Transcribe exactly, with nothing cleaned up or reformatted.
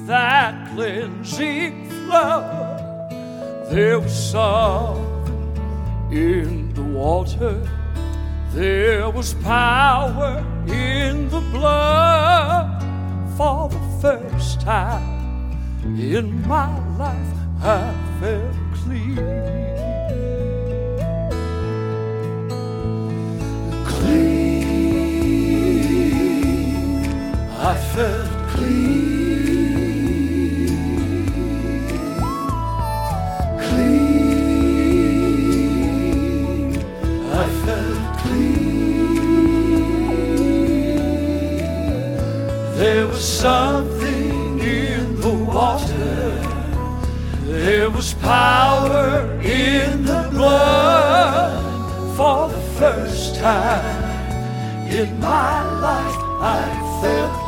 that cleansing flood. There was something in the water. There was power in the blood. For the first time in my life, I felt clean. Clean. I felt clean. Clean. I felt clean. There was something in the water. There was power in the blood. For the first time in my life, I felt